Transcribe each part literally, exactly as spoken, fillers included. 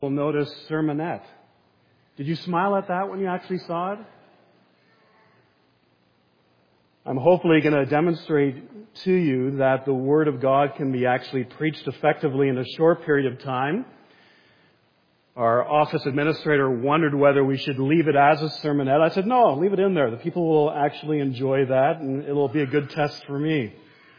You'll notice sermonette. Did you smile at that when you actually saw it? I'm hopefully going to demonstrate to you that the Word of God can be actually preached effectively in a short period of time. Our office administrator wondered whether we should leave it as a sermonette. I said, no, leave it in there. The people will actually enjoy that, and it'll be a good test for me.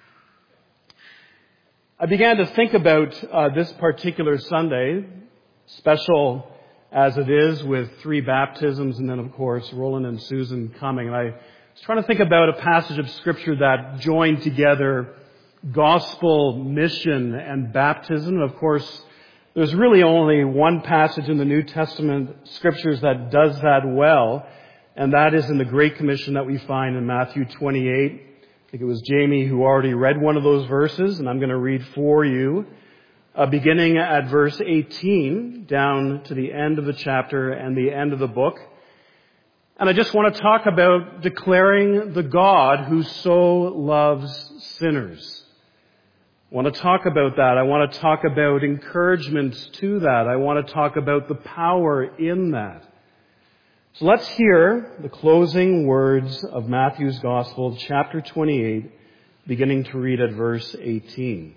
I began to think about uh, this particular Sunday, special as it is with three baptisms and then, of course, Roland and Susan coming. And I was trying to think about a passage of Scripture that joined together gospel, mission, and baptism. And, of course, there's really only one passage in the New Testament Scriptures that does that well, and that is in the Great Commission that we find in Matthew twenty-eight. I think it was Jamie who already read one of those verses, and I'm going to read for you. Uh, beginning at verse eighteen, down to the end of the chapter and the end of the book. And I just want to talk about declaring the God who so loves sinners. I want to talk about that. I want to talk about encouragement to that. I want to talk about the power in that. So let's hear the closing words of Matthew's Gospel, chapter twenty-eight, beginning to read at verse eighteen.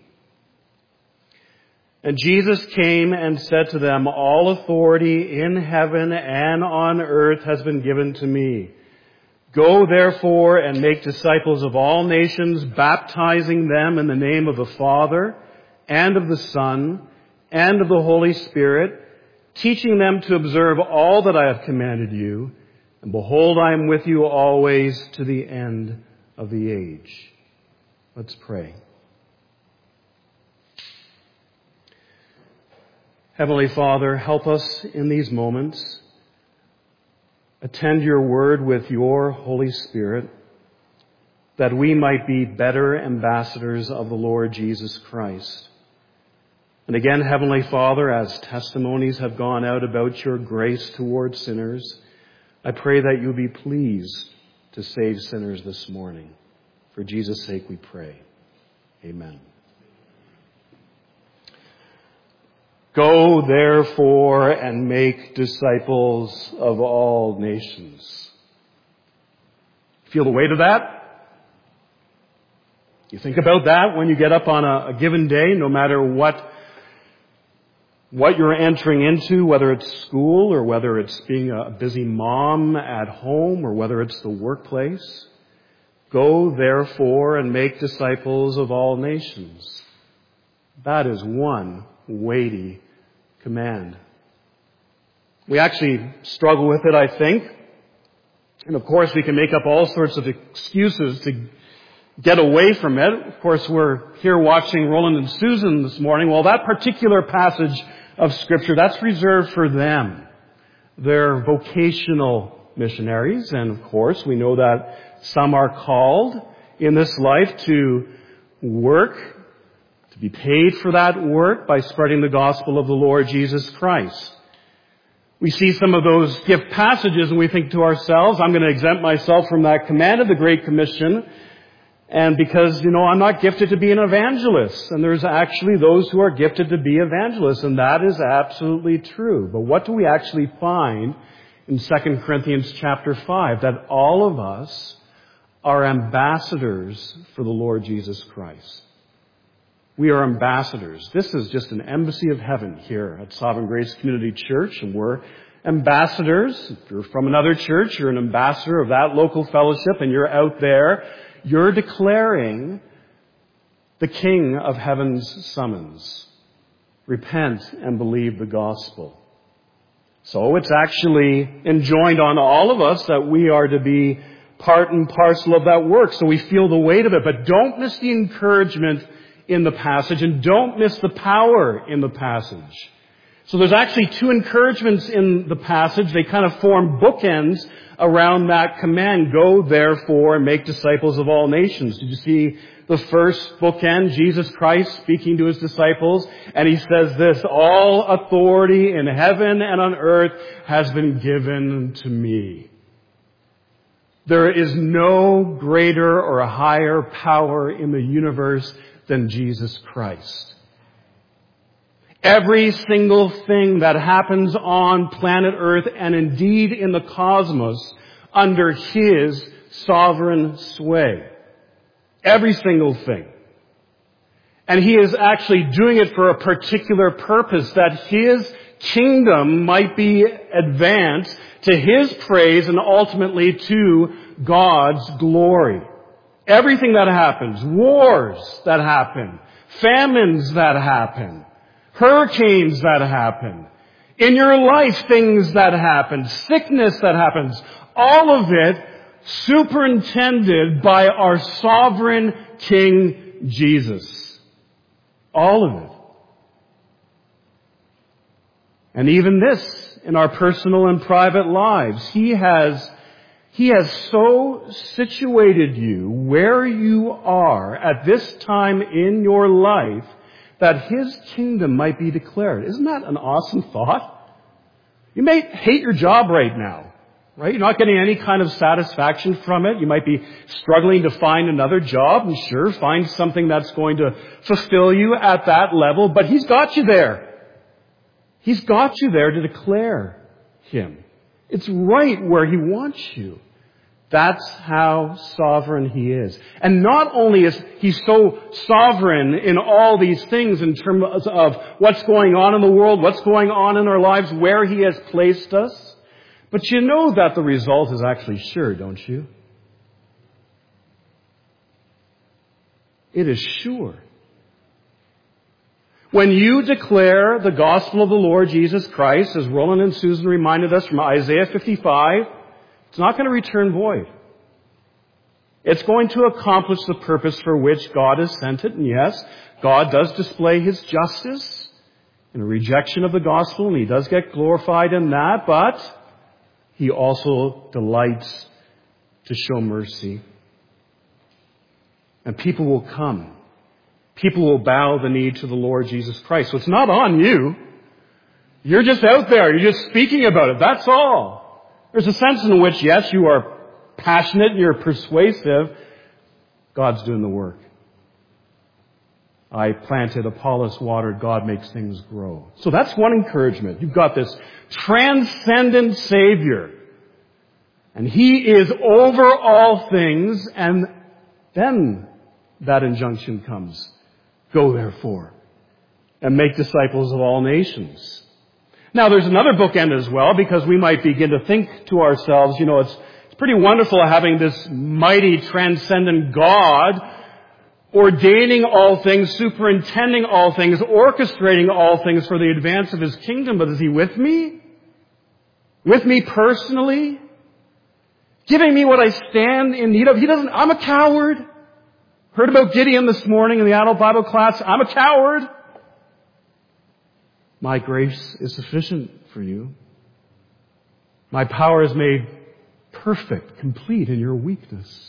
And Jesus came and said to them, all authority in heaven and on earth has been given to me. Go therefore and make disciples of all nations, baptizing them in the name of the Father and of the Son and of the Holy Spirit, teaching them to observe all that I have commanded you. And behold, I am with you always to the end of the age. Let's pray. Heavenly Father, help us in these moments. Attend your word with your Holy Spirit, that we might be better ambassadors of the Lord Jesus Christ. And again, Heavenly Father, as testimonies have gone out about your grace towards sinners, I pray that you'll be pleased to save sinners this morning. For Jesus' sake we pray. Amen. Go, therefore, and make disciples of all nations. Feel the weight of that? You think about that when you get up on a, a given day, no matter what, what you're entering into, whether it's school or whether it's being a busy mom at home or whether it's the workplace. Go, therefore, and make disciples of all nations. That is one weighty command. We actually struggle with it, I think. And of course, we can make up all sorts of excuses to get away from it. Of course, we're here watching Roland and Susan this morning. Well, that particular passage of Scripture, that's reserved for them. They're vocational missionaries. And of course, we know that some are called in this life to work, to be paid for that work by spreading the gospel of the Lord Jesus Christ. We see some of those gift passages and we think to ourselves, I'm going to exempt myself from that command of the Great Commission. And because, you know, I'm not gifted to be an evangelist. And there's actually those who are gifted to be evangelists. And that is absolutely true. But what do we actually find in Second Corinthians chapter five? That all of us are ambassadors for the Lord Jesus Christ. We are ambassadors. This is just an embassy of heaven here at Sovereign Grace Community Church, and we're ambassadors. If you're from another church, you're an ambassador of that local fellowship, and you're out there. You're declaring the King of Heaven's summons. Repent and believe the gospel. So it's actually enjoined on all of us that we are to be part and parcel of that work, so we feel the weight of it. But don't miss the encouragement in the passage, and don't miss the power in the passage. So there's actually two encouragements in the passage. They kind of form bookends around that command. Go, therefore, and make disciples of all nations. Did you see the first bookend? Jesus Christ speaking to his disciples, and he says this, all authority in heaven and on earth has been given to me. There is no greater or higher power in the universe than Jesus Christ. Every single thing that happens on planet Earth and indeed in the cosmos under His sovereign sway. Every single thing. And He is actually doing it for a particular purpose, that His kingdom might be advanced to His praise and ultimately to God's glory. Everything that happens, wars that happen, famines that happen, hurricanes that happen, in your life things that happen, sickness that happens, all of it superintended by our sovereign King Jesus. All of it. And even this, in our personal and private lives, He has, He has so situated you where you are at this time in your life that His kingdom might be declared. Isn't that an awesome thought? You may hate your job right now, right? You're not getting any kind of satisfaction from it. You might be struggling to find another job, and sure, find something that's going to fulfill you at that level, but He's got you there. He's got you there to declare Him. It's right where He wants you. That's how sovereign He is. And not only is He so sovereign in all these things in terms of what's going on in the world, what's going on in our lives, where He has placed us, but you know that the result is actually sure, don't you? It is sure. When you declare the gospel of the Lord Jesus Christ, as Roland and Susan reminded us from Isaiah fifty-five, it's not going to return void. It's going to accomplish the purpose for which God has sent it. And yes, God does display His justice in a rejection of the gospel, and He does get glorified in that, but He also delights to show mercy. And people will come. People will bow the knee to the Lord Jesus Christ. So it's not on you. You're just out there. You're just speaking about it. That's all. There's a sense in which, yes, you are passionate, you're persuasive. God's doing the work. I planted, Apollos watered, God makes things grow. So that's one encouragement. You've got this transcendent Savior. And He is over all things, and then that injunction comes. Go therefore and make disciples of all nations. Now there's another bookend as well, because we might begin to think to ourselves, you know, it's, it's pretty wonderful having this mighty transcendent God ordaining all things, superintending all things, orchestrating all things for the advance of His kingdom. But is He with me? With me personally? Giving me what I stand in need of? He doesn't, I'm a coward. Heard about Gideon this morning in the adult Bible class. I'm a coward. My grace is sufficient for you. My power is made perfect, complete in your weakness.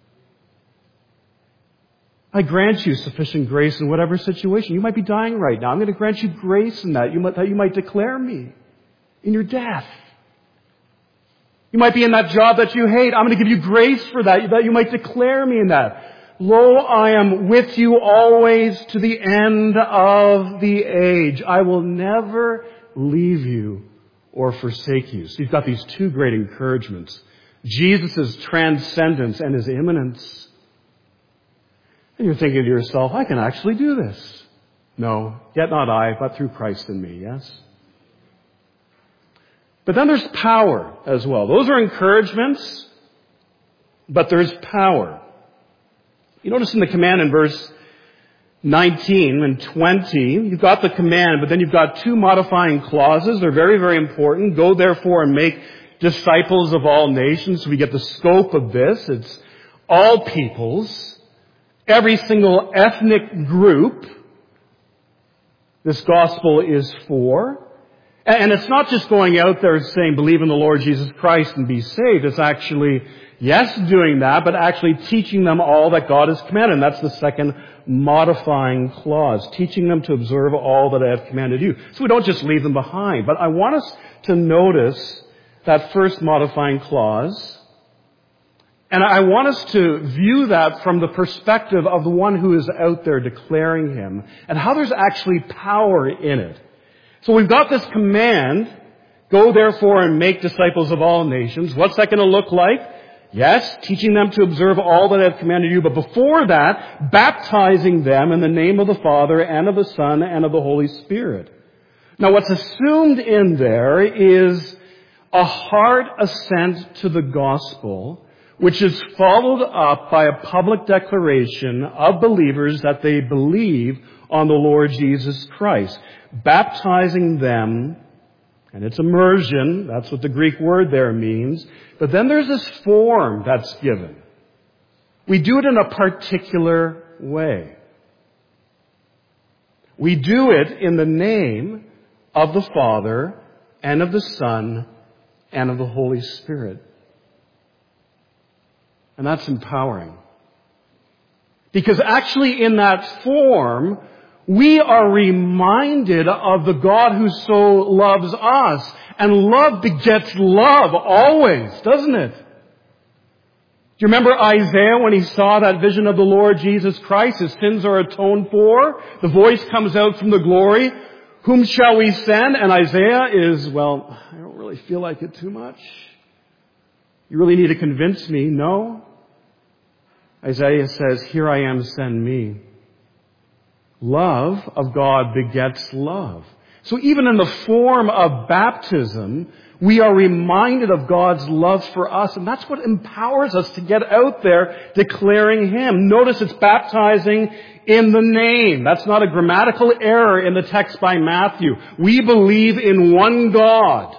I grant you sufficient grace in whatever situation. You might be dying right now. I'm going to grant you grace in that. You might, that you might declare me in your death. You might be in that job that you hate. I'm going to give you grace for that, that you might declare me in that. Lo, I am with you always to the end of the age. I will never leave you or forsake you. So you've got these two great encouragements. Jesus' transcendence and His immanence. And you're thinking to yourself, I can actually do this. No, yet not I, but through Christ in me, yes? But then there's power as well. Those are encouragements, but there's power. You notice in the command in verse nineteen and twenty, you've got the command, but then you've got two modifying clauses. They're very, very important. Go therefore and make disciples of all nations. So we get the scope of this. It's all peoples, every single ethnic group this gospel is for. And it's not just going out there saying, believe in the Lord Jesus Christ and be saved. It's actually, yes, doing that, but actually teaching them all that God has commanded. And that's the second modifying clause, teaching them to observe all that I have commanded you. So we don't just leave them behind. But I want us to notice that first modifying clause, And I want us to view that from the perspective of the one who is out there declaring him and how there's actually power in it. So we've got this command, go therefore and make disciples of all nations. What's that going to look like? Yes, teaching them to observe all that I have commanded you, but before that, baptizing them in the name of the Father and of the Son and of the Holy Spirit. Now what's assumed in there is a heart assent to the gospel, which is followed up by a public declaration of believers that they believe on the Lord Jesus Christ, baptizing them. And it's immersion. That's what the Greek word there means. But then there's this form that's given. We do it in a particular way. We do it in the name of the Father and of the Son and of the Holy Spirit. And that's empowering. Because actually in that form, we are reminded of the God who so loves us. And love begets love always, doesn't it? Do you remember Isaiah when he saw that vision of the Lord Jesus Christ? His sins are atoned for. The voice comes out from the glory. Whom shall we send? And Isaiah is, well, I don't really feel like it too much. You really need to convince me. No. Isaiah says, here I am, send me. Love of God begets love. So even in the form of baptism, we are reminded of God's love for us, and that's what empowers us to get out there declaring Him. Notice it's baptizing in the name. That's not a grammatical error in the text by Matthew. We believe in one God.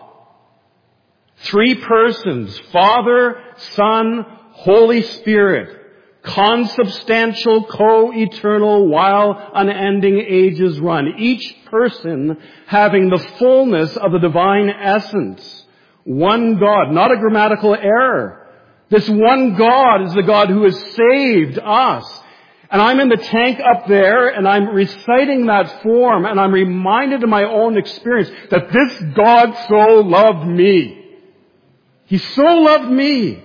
Three persons, Father, Son, Holy Spirit. Consubstantial, co-eternal, while unending ages run. Each person having the fullness of the divine essence. One God, not a grammatical error. This one God is the God who has saved us. And I'm in the tank up there and I'm reciting that form and I'm reminded of my own experience that this God so loved me. He so loved me.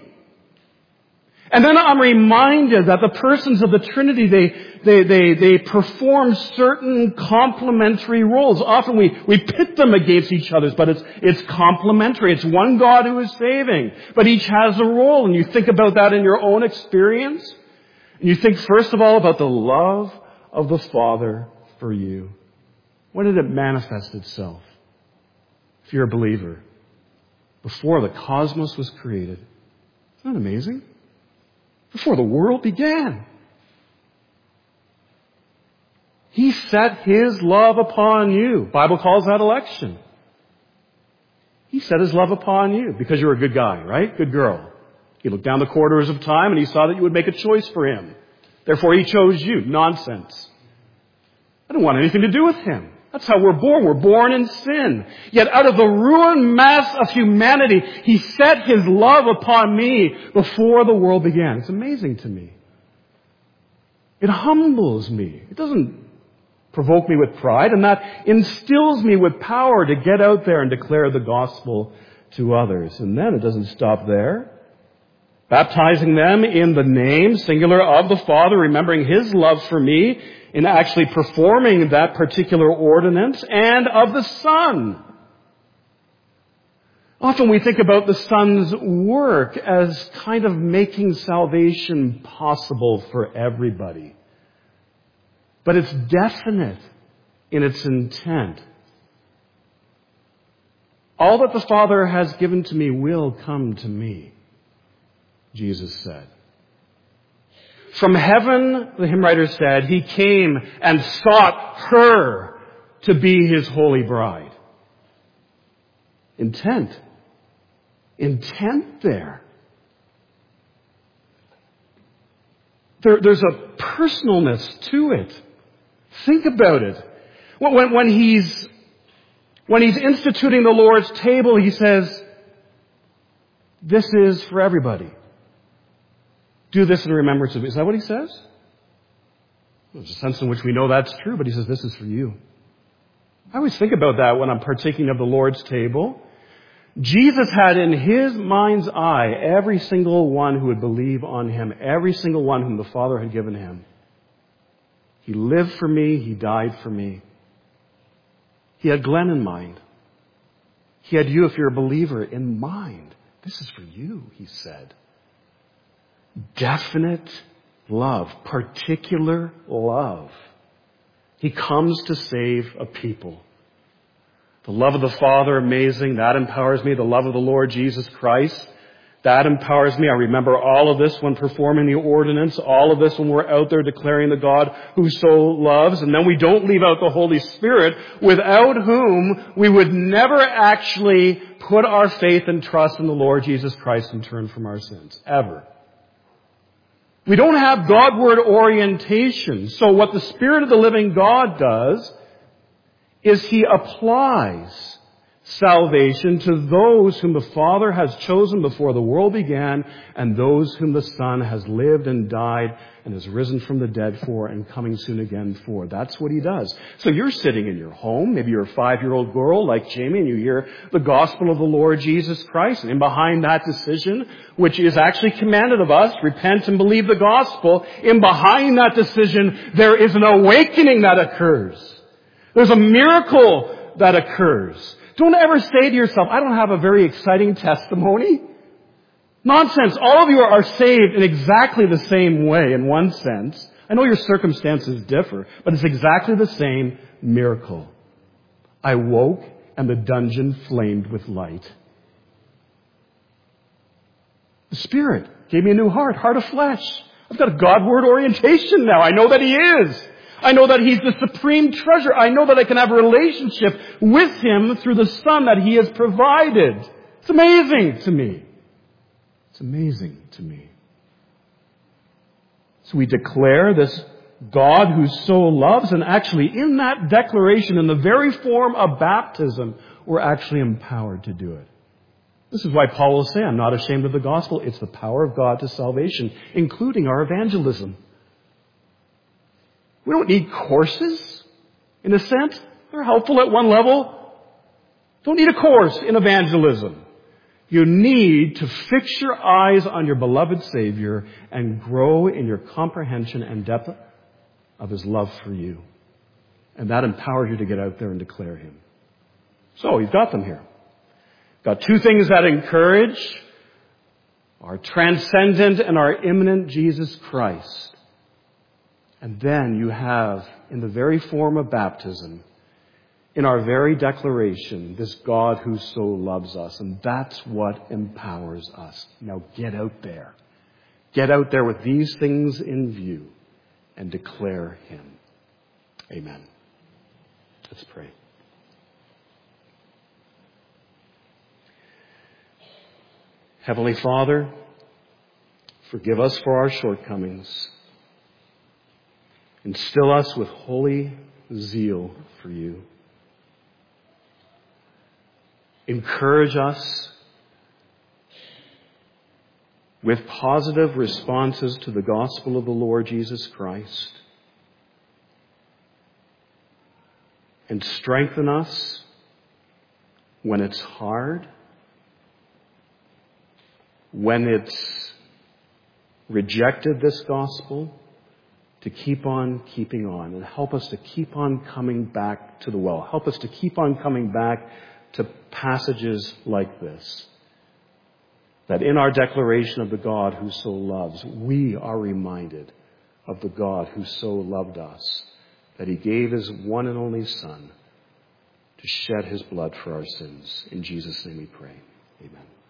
And then I'm reminded that the persons of the Trinity, they, they, they, they perform certain complementary roles. Often we, we pit them against each other, but it's, it's complementary. It's one God who is saving, but each has a role. And you think about that in your own experience. And you think first of all about the love of the Father for you. When did it manifest itself? If you're a believer, before the cosmos was created. Isn't that amazing? Before the world began. He set His love upon you. The Bible calls that election. He set His love upon you because you're a good guy, right? Good girl. He looked down the corridors of time and He saw that you would make a choice for Him. Therefore He chose you. Nonsense. I don't want anything to do with Him. That's how we're born. We're born in sin. Yet out of the ruined mass of humanity, He set His love upon me before the world began. It's amazing to me. It humbles me. It doesn't provoke me with pride, and that instills me with power to get out there and declare the gospel to others. And then it doesn't stop there. Baptizing them in the name, singular, of the Father, remembering His love for me, in actually performing that particular ordinance, and of the Son. Often we think about the Son's work as kind of making salvation possible for everybody. But it's definite in its intent. All that the Father has given to me will come to me, Jesus said. From heaven, the hymn writer said, He came and sought her to be His holy bride. Intent. Intent there. there there's a personalness to it. Think about it. When, when, he's, when He's instituting the Lord's table, He says, this is for everybody. Do this in remembrance of me. Is that what He says? There's a sense in which we know that's true, but He says, this is for you. I always think about that when I'm partaking of the Lord's table. Jesus had in his mind's eye every single one who would believe on him, every single one whom the Father had given him. He lived for me. He died for me. He had Glenn in mind. He had you, if you're a believer, in mind. This is for you, he said. Definite love, particular love. He comes to save a people. The love of the Father, amazing. That empowers me. The love of the Lord Jesus Christ, that empowers me. I remember all of this when performing the ordinance, all of this when we're out there declaring the God who so loves. And then we don't leave out the Holy Spirit, without whom we would never actually put our faith and trust in the Lord Jesus Christ and turn from our sins. Ever. We don't have Godward orientation. So what the Spirit of the living God does is he applies salvation to those whom the Father has chosen before the world began, and those whom the Son has lived and died and has risen from the dead for and coming soon again for. That's what he does. So you're sitting in your home, maybe you're a five-year-old girl like Jamie, and you hear the gospel of the Lord Jesus Christ. And behind that decision, which is actually commanded of us, repent and believe the gospel, in behind that decision, there is an awakening that occurs. There's a miracle that occurs. Don't ever say to yourself, I don't have a very exciting testimony. Nonsense. All of you are saved in exactly the same way in one sense. I know your circumstances differ, but it's exactly the same miracle. I woke and the dungeon flamed with light. The Spirit gave me a new heart, heart of flesh. I've got a Godward orientation now. I know that he is. I know that he's the supreme treasure. I know that I can have a relationship with him through the Son that he has provided. It's amazing to me. It's amazing to me. So we declare this God who so loves, and actually in that declaration, in the very form of baptism, we're actually empowered to do it. This is why Paul will say, I'm not ashamed of the gospel. It's the power of God to salvation, including our evangelism. We don't need courses, in a sense. They're helpful at one level. Don't need a course in evangelism. You need to fix your eyes on your beloved Savior and grow in your comprehension and depth of his love for you. And that empowers you to get out there and declare him. So, you've got them here. Got two things that encourage: our transcendent and our immanent Jesus Christ. And then you have, in the very form of baptism, in our very declaration, this God who so loves us. And that's what empowers us. Now get out there. Get out there with these things in view and declare him. Amen. Let's pray. Heavenly Father, forgive us for our shortcomings. Instill us with holy zeal for you. Encourage us with positive responses to the gospel of the Lord Jesus Christ. And strengthen us when it's hard, when it's rejected this gospel, to keep on keeping on, and help us to keep on coming back to the well. Help us to keep on coming back to passages like this. That in our declaration of the God who so loves, we are reminded of the God who so loved us, that he gave his one and only Son to shed his blood for our sins. In Jesus' name we pray. Amen.